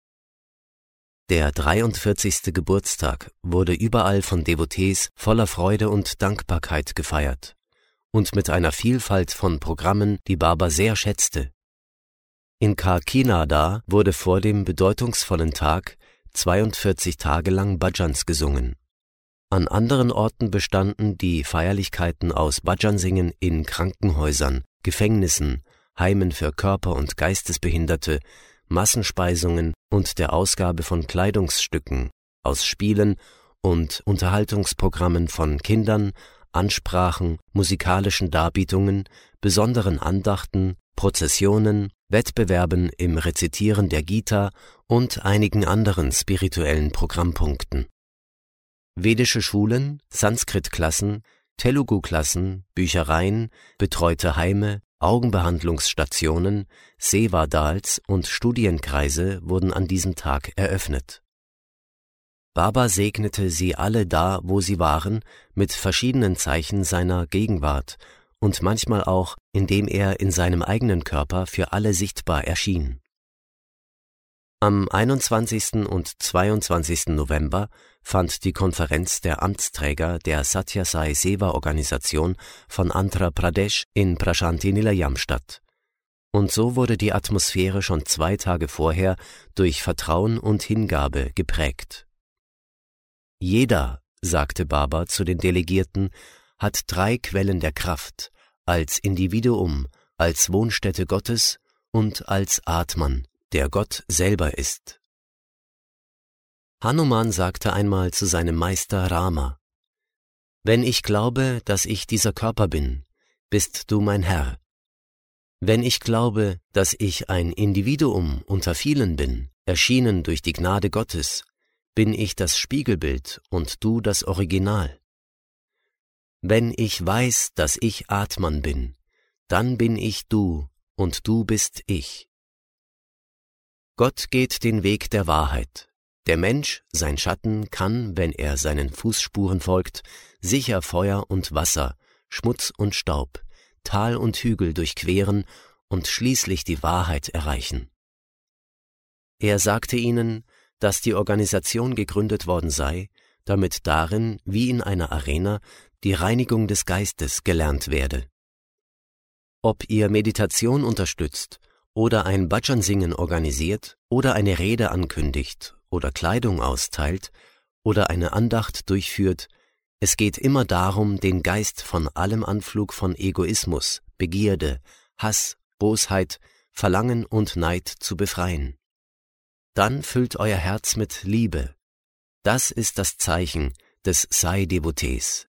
Der dreiundvierzigste Geburtstag wurde überall von Devotees voller Freude und Dankbarkeit gefeiert und mit einer Vielfalt von Programmen, die Baba sehr schätzte. In Kakinada wurde vor dem bedeutungsvollen Tag zweiundvierzig Tage lang Bhajans gesungen. An anderen Orten bestanden die Feierlichkeiten aus Bhajansingen in Krankenhäusern, Gefängnissen, Heimen für Körper- und Geistesbehinderte, Massenspeisungen und der Ausgabe von Kleidungsstücken, aus Spielen und Unterhaltungsprogrammen von Kindern, Ansprachen, musikalischen Darbietungen, besonderen Andachten, Prozessionen, Wettbewerben im Rezitieren der Gita und einigen anderen spirituellen Programmpunkten. Vedische Schulen, Sanskrit-Klassen, Telugu-Klassen, Büchereien, betreute Heime, Augenbehandlungsstationen, Seva-Dals und Studienkreise wurden an diesem Tag eröffnet. Baba segnete sie alle da, wo sie waren, mit verschiedenen Zeichen seiner Gegenwart und manchmal auch, indem er in seinem eigenen Körper für alle sichtbar erschien. Am einundzwanzigsten und zweiundzwanzigsten November fand die Konferenz der Amtsträger der Satya Sai Seva Organisation von Andhra Pradesh in Prashanti Nilayam statt. Und so wurde die Atmosphäre schon zwei Tage vorher durch Vertrauen und Hingabe geprägt. Jeder, sagte Baba zu den Delegierten, hat drei Quellen der Kraft, als Individuum, als Wohnstätte Gottes und als Atman, der Gott selber ist. Hanuman sagte einmal zu seinem Meister Rama: Wenn ich glaube, dass ich dieser Körper bin, bist du mein Herr. Wenn ich glaube, dass ich ein Individuum unter vielen bin, erschienen durch die Gnade Gottes, bin ich das Spiegelbild und du das Original. Wenn ich weiß, dass ich Atman bin, dann bin ich du und du bist ich. Gott geht den Weg der Wahrheit. Der Mensch, sein Schatten, kann, wenn er seinen Fußspuren folgt, sicher Feuer und Wasser, Schmutz und Staub, Tal und Hügel durchqueren und schließlich die Wahrheit erreichen. Er sagte ihnen, dass die Organisation gegründet worden sei, damit darin, wie in einer Arena, die Reinigung des Geistes gelernt werde. Ob ihr Meditation unterstützt oder ein Bhajan-Singen organisiert oder eine Rede ankündigt oder Kleidung austeilt oder eine Andacht durchführt, es geht immer darum, den Geist von allem Anflug von Egoismus, Begierde, Hass, Bosheit, Verlangen und Neid zu befreien. Dann füllt euer Herz mit Liebe. Das ist das Zeichen des Sai-Devotees.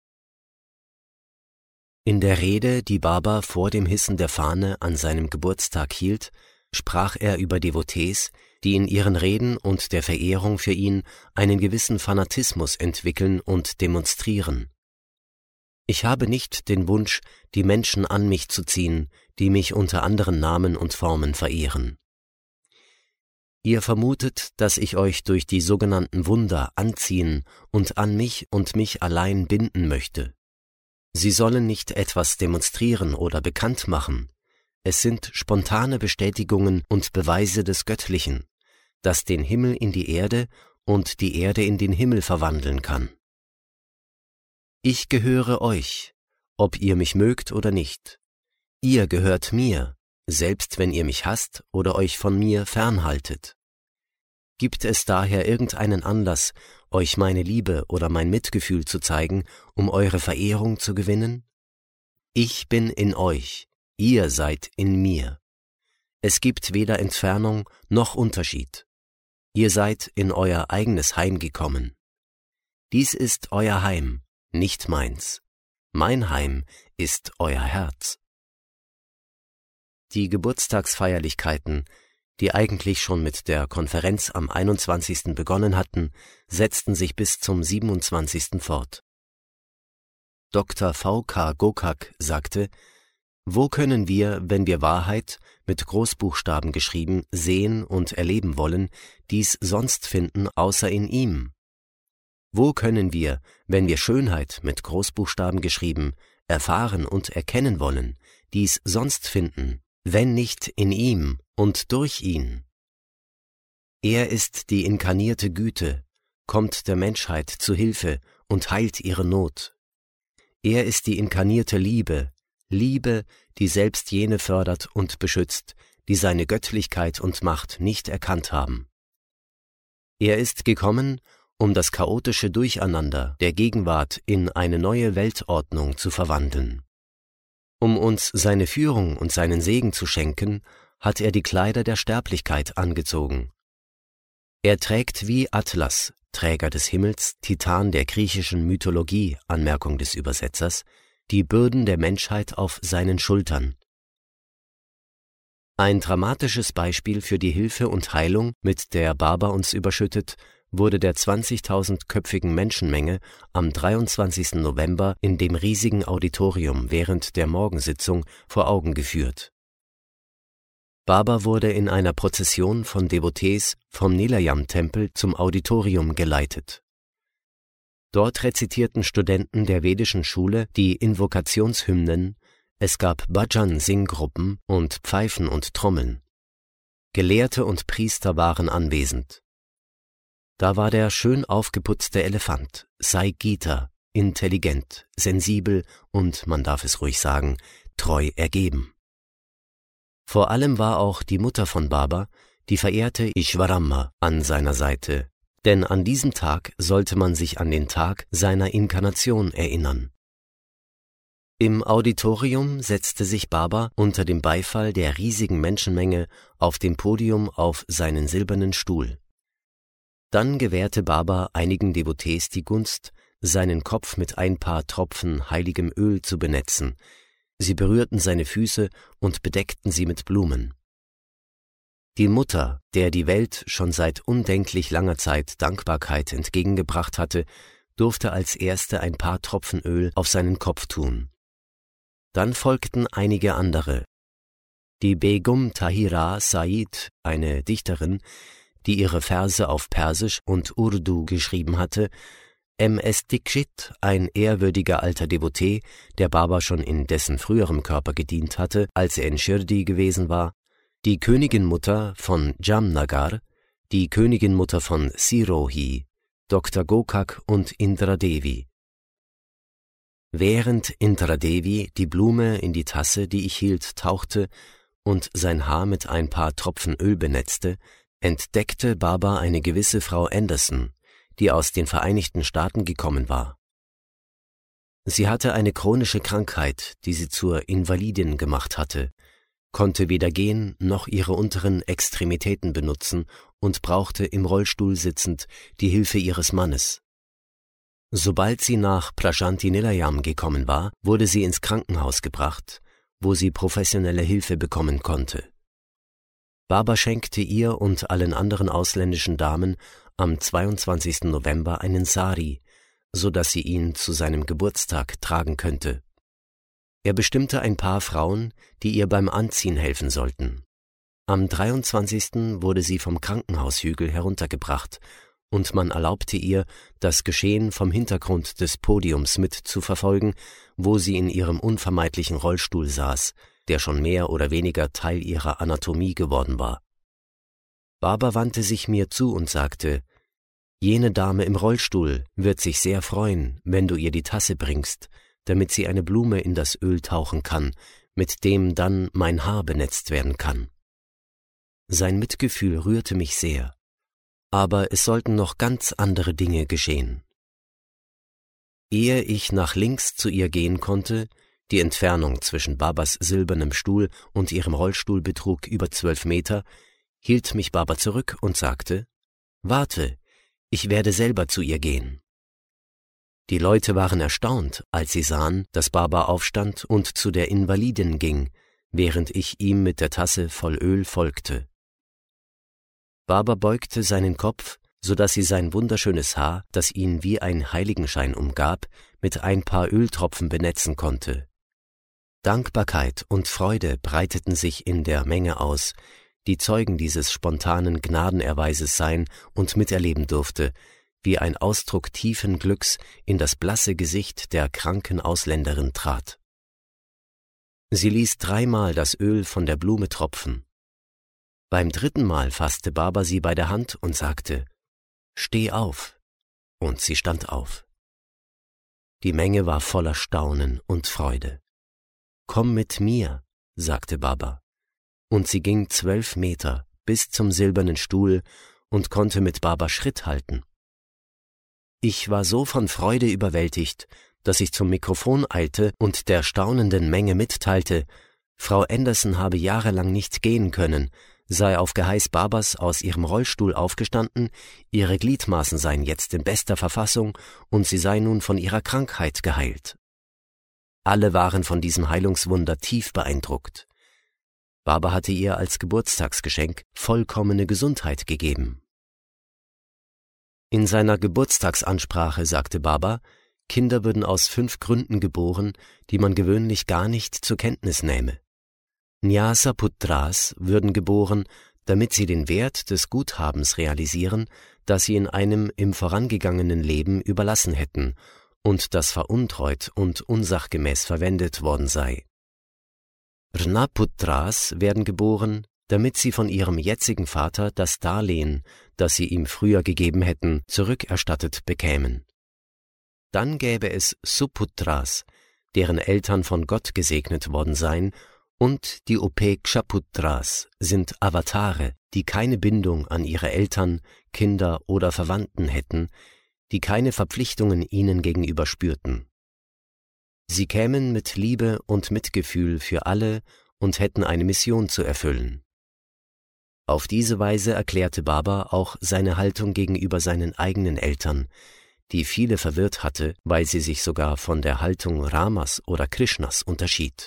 In der Rede, die Baba vor dem Hissen der Fahne an seinem Geburtstag hielt, sprach er über Devotees, die in ihren Reden und der Verehrung für ihn einen gewissen Fanatismus entwickeln und demonstrieren. Ich habe nicht den Wunsch, die Menschen an mich zu ziehen, die mich unter anderen Namen und Formen verehren. Ihr vermutet, dass ich euch durch die sogenannten Wunder anziehen und an mich und mich allein binden möchte. Sie sollen nicht etwas demonstrieren oder bekannt machen. Es sind spontane Bestätigungen und Beweise des Göttlichen, das den Himmel in die Erde und die Erde in den Himmel verwandeln kann. Ich gehöre euch, ob ihr mich mögt oder nicht. Ihr gehört mir, selbst wenn ihr mich hasst oder euch von mir fernhaltet. Gibt es daher irgendeinen Anlass, euch meine Liebe oder mein Mitgefühl zu zeigen, um eure Verehrung zu gewinnen? Ich bin in euch, ihr seid in mir. Es gibt weder Entfernung noch Unterschied. Ihr seid in euer eigenes Heim gekommen. Dies ist euer Heim, nicht meins. Mein Heim ist euer Herz. Die Geburtstagsfeierlichkeiten, die eigentlich schon mit der Konferenz am einundzwanzigsten begonnen hatten, setzten sich bis zum siebenundzwanzigsten fort. Doktor V K Gokak sagte: Wo können wir, wenn wir Wahrheit, mit Großbuchstaben geschrieben, sehen und erleben wollen, dies sonst finden, außer in ihm? Wo können wir, wenn wir Schönheit, mit Großbuchstaben geschrieben, erfahren und erkennen wollen, dies sonst finden, wenn nicht in ihm und durch ihn? Er ist die inkarnierte Güte, kommt der Menschheit zu Hilfe und heilt ihre Not. Er ist die inkarnierte Liebe, Liebe, die selbst jene fördert und beschützt, die seine Göttlichkeit und Macht nicht erkannt haben. Er ist gekommen, um das chaotische Durcheinander der Gegenwart in eine neue Weltordnung zu verwandeln. Um uns seine Führung und seinen Segen zu schenken, hat er die Kleider der Sterblichkeit angezogen. Er trägt wie Atlas, Träger des Himmels, Titan der griechischen Mythologie, Anmerkung des Übersetzers, die Bürden der Menschheit auf seinen Schultern. Ein dramatisches Beispiel für die Hilfe und Heilung, mit der Baba uns überschüttet, wurde der zwanzigtausendköpfigen Menschenmenge am dreiundzwanzigsten November in dem riesigen Auditorium während der Morgensitzung vor Augen geführt. Baba wurde in einer Prozession von Devotees vom Nilayam-Tempel zum Auditorium geleitet. Dort rezitierten Studenten der vedischen Schule die Invokationshymnen, es gab Bhajan-Singgruppen und Pfeifen und Trommeln. Gelehrte und Priester waren anwesend. Da war der schön aufgeputzte Elefant, Sai Gita, intelligent, sensibel und, man darf es ruhig sagen, treu ergeben. Vor allem war auch die Mutter von Baba, die verehrte Ishwaramma, an seiner Seite, denn an diesem Tag sollte man sich an den Tag seiner Inkarnation erinnern. Im Auditorium setzte sich Baba unter dem Beifall der riesigen Menschenmenge auf dem Podium auf seinen silbernen Stuhl. Dann gewährte Baba einigen Devotees die Gunst, seinen Kopf mit ein paar Tropfen heiligem Öl zu benetzen. Sie berührten seine Füße und bedeckten sie mit Blumen. Die Mutter, der die Welt schon seit undenklich langer Zeit Dankbarkeit entgegengebracht hatte, durfte als erste ein paar Tropfen Öl auf seinen Kopf tun. Dann folgten einige andere. Die Begum Tahira Said, eine Dichterin, die ihre Verse auf Persisch und Urdu geschrieben hatte, M S Dikshit, ein ehrwürdiger alter Devotee, der Baba schon in dessen früherem Körper gedient hatte, als er in Shirdi gewesen war, die Königinmutter von Jamnagar, die Königinmutter von Sirohi, Doktor Gokak und Indra Devi. Während Indra Devi die Blume in die Tasse, die ich hielt, tauchte und sein Haar mit ein paar Tropfen Öl benetzte, entdeckte Baba eine gewisse Frau Anderson, die aus den Vereinigten Staaten gekommen war. Sie hatte eine chronische Krankheit, die sie zur Invalidin gemacht hatte, konnte weder gehen noch ihre unteren Extremitäten benutzen und brauchte im Rollstuhl sitzend die Hilfe ihres Mannes. Sobald sie nach Prasanthi Nilayam gekommen war, wurde sie ins Krankenhaus gebracht, wo sie professionelle Hilfe bekommen konnte. Baba schenkte ihr und allen anderen ausländischen Damen am zweiundzwanzigsten November einen Sari, so dass sie ihn zu seinem Geburtstag tragen könnte. Er bestimmte ein paar Frauen, die ihr beim Anziehen helfen sollten. Am dreiundzwanzigsten wurde sie vom Krankenhaushügel heruntergebracht und man erlaubte ihr, das Geschehen vom Hintergrund des Podiums mitzuverfolgen, wo sie in ihrem unvermeidlichen Rollstuhl saß, der schon mehr oder weniger Teil ihrer Anatomie geworden war. Baba wandte sich mir zu und sagte, »Jene Dame im Rollstuhl wird sich sehr freuen, wenn du ihr die Tasse bringst, damit sie eine Blume in das Öl tauchen kann, mit dem dann mein Haar benetzt werden kann.« Sein Mitgefühl rührte mich sehr, aber es sollten noch ganz andere Dinge geschehen. Ehe ich nach links zu ihr gehen konnte, die Entfernung zwischen Babas silbernem Stuhl und ihrem Rollstuhl betrug über zwölf Meter, hielt mich Baba zurück und sagte, »Warte, ich werde selber zu ihr gehen.« Die Leute waren erstaunt, als sie sahen, dass Baba aufstand und zu der Invalidin ging, während ich ihm mit der Tasse voll Öl folgte. Baba beugte seinen Kopf, so dass sie sein wunderschönes Haar, das ihn wie ein Heiligenschein umgab, mit ein paar Öltropfen benetzen konnte. Dankbarkeit und Freude breiteten sich in der Menge aus, die Zeugen dieses spontanen Gnadenerweises sein und miterleben durfte, wie ein Ausdruck tiefen Glücks in das blasse Gesicht der kranken Ausländerin trat. Sie ließ dreimal das Öl von der Blume tropfen. Beim dritten Mal fasste Baba sie bei der Hand und sagte, »Steh auf«, und sie stand auf. Die Menge war voller Staunen und Freude. »Komm mit mir«, sagte Baba, und sie ging zwölf Meter bis zum silbernen Stuhl und konnte mit Baba Schritt halten. Ich war so von Freude überwältigt, dass ich zum Mikrofon eilte und der staunenden Menge mitteilte, Frau Anderson habe jahrelang nicht gehen können, sei auf Geheiß Babas aus ihrem Rollstuhl aufgestanden, ihre Gliedmaßen seien jetzt in bester Verfassung und sie sei nun von ihrer Krankheit geheilt. Alle waren von diesem Heilungswunder tief beeindruckt. Baba hatte ihr als Geburtstagsgeschenk vollkommene Gesundheit gegeben. In seiner Geburtstagsansprache sagte Baba, Kinder würden aus fünf Gründen geboren, die man gewöhnlich gar nicht zur Kenntnis nähme. Nyasa Putras würden geboren, damit sie den Wert des Guthabens realisieren, das sie in einem im vorangegangenen Leben überlassen hätten und das veruntreut und unsachgemäß verwendet worden sei. Rnaputras werden geboren, damit sie von ihrem jetzigen Vater das Darlehen, das sie ihm früher gegeben hätten, zurückerstattet bekämen. Dann gäbe es Suputras, deren Eltern von Gott gesegnet worden seien, und die Upekshaputras sind Avatare, die keine Bindung an ihre Eltern, Kinder oder Verwandten hätten, die keine Verpflichtungen ihnen gegenüber spürten. Sie kämen mit Liebe und Mitgefühl für alle und hätten eine Mission zu erfüllen. Auf diese Weise erklärte Baba auch seine Haltung gegenüber seinen eigenen Eltern, die viele verwirrt hatte, weil sie sich sogar von der Haltung Ramas oder Krishnas unterschied.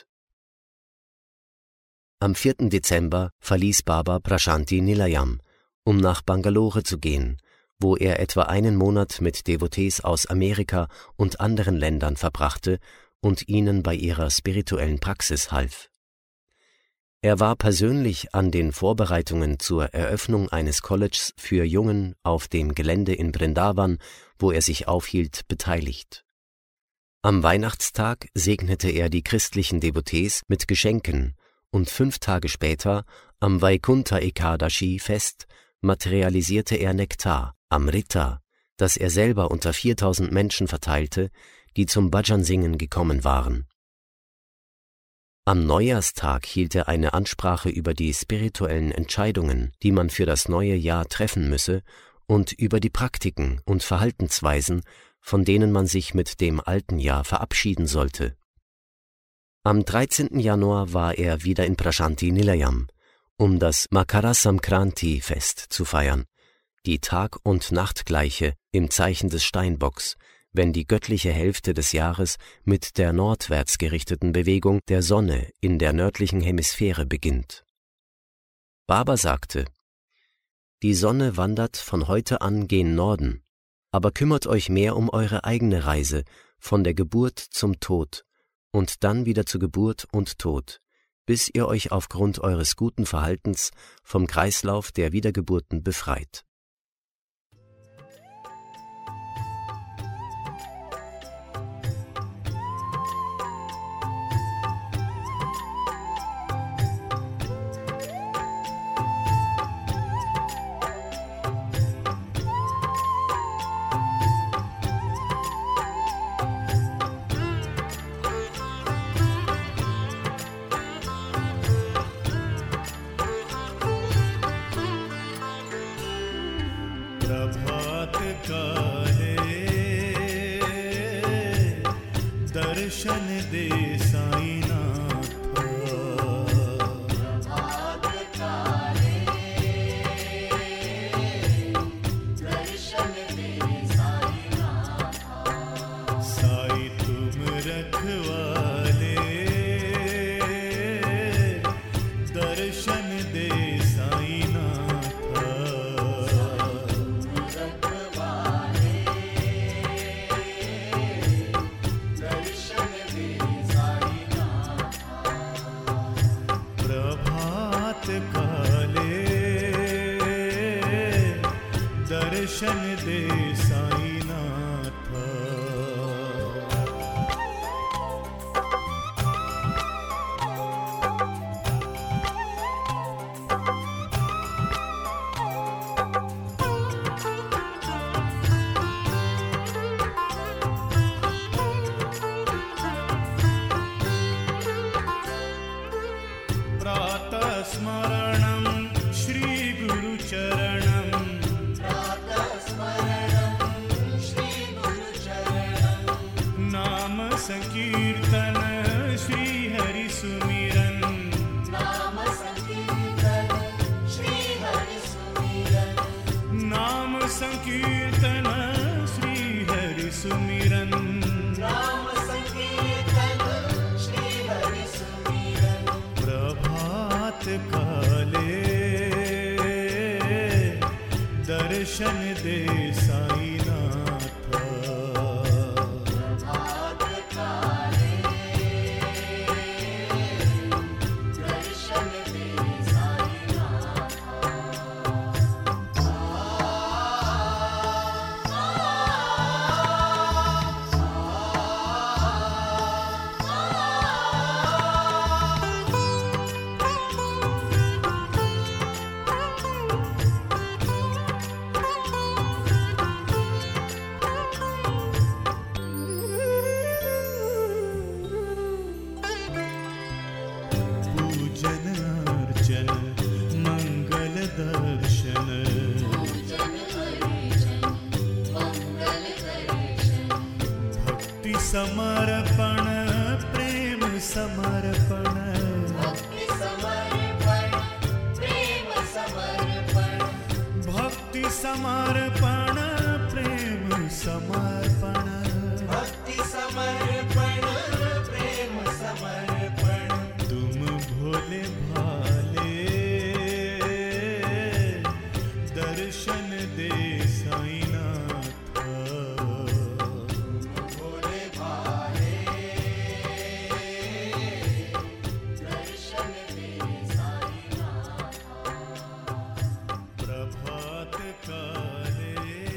Am vierten Dezember verließ Baba Prashanti Nilayam, um nach Bangalore zu gehen, wo er etwa einen Monat mit Devotees aus Amerika und anderen Ländern verbrachte und ihnen bei ihrer spirituellen Praxis half. Er war persönlich an den Vorbereitungen zur Eröffnung eines Colleges für Jungen auf dem Gelände in Vrindavan, wo er sich aufhielt, beteiligt. Am Weihnachtstag segnete er die christlichen Devotees mit Geschenken und fünf Tage später, am Vaikuntha Ekadashi-Fest, materialisierte er Nektar, Amrita, das er selber unter viertausend Menschen verteilte, die zum Bhajan-Singen gekommen waren. Am Neujahrstag hielt er eine Ansprache über die spirituellen Entscheidungen, die man für das neue Jahr treffen müsse, und über die Praktiken und Verhaltensweisen, von denen man sich mit dem alten Jahr verabschieden sollte. Am dreizehnten Januar war er wieder in Prashanti Nilayam, um das Makara Sankranti-Fest zu feiern, die Tag- und Nachtgleiche im Zeichen des Steinbocks, wenn die göttliche Hälfte des Jahres mit der nordwärts gerichteten Bewegung der Sonne in der nördlichen Hemisphäre beginnt. Baba sagte, die Sonne wandert von heute an gen Norden, aber kümmert euch mehr um eure eigene Reise von der Geburt zum Tod und dann wieder zu Geburt und Tod, bis ihr euch aufgrund eures guten Verhaltens vom Kreislauf der Wiedergeburten befreit. दर्शन दे साईनाथ प्रभात काले दर्शन दे साईनाथ साई तुम रखवाले संकीर्तन श्री हरि सुमिरन नाम संकीर्तन श्री हरि सुमिरन नाम संकीर्तन श्री हरि सुमिरन नाम संकीर्तन श्री हरि सुमिरन प्रभात काले दर्शन दे साईनाथ प्रभात काले दर्शन दे साईनाथ पूजन अर्चन मंगल दर्शन पूजन अर्चन मंगल दर्शन भक्ति समर्पण प्रेम समर्पण भक्ति समर्पण प्रेम समर्पण भक्ति समर्पण प्रेम समर्पण भक्ति समर्पण प्रेम समर्पण तुम भोले भाले दर्शन दे साईनाथ भोले भाले दर्शन दे साईनाथ प्रभात काले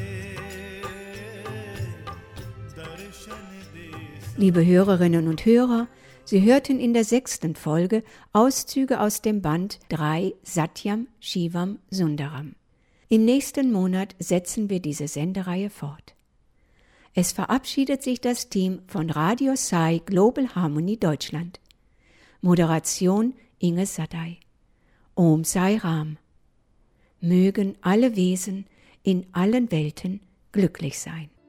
दर्शन दे Liebe Hörerinnen und Hörer, Sie hörten in der sechsten Folge Auszüge aus dem Band drei Satyam Shivam Sundaram. Im nächsten Monat setzen wir diese Sendereihe fort. Es verabschiedet sich das Team von Radio Sai Global Harmony Deutschland. Moderation Inge Sadai. Om Sai Ram. Mögen alle Wesen in allen Welten glücklich sein.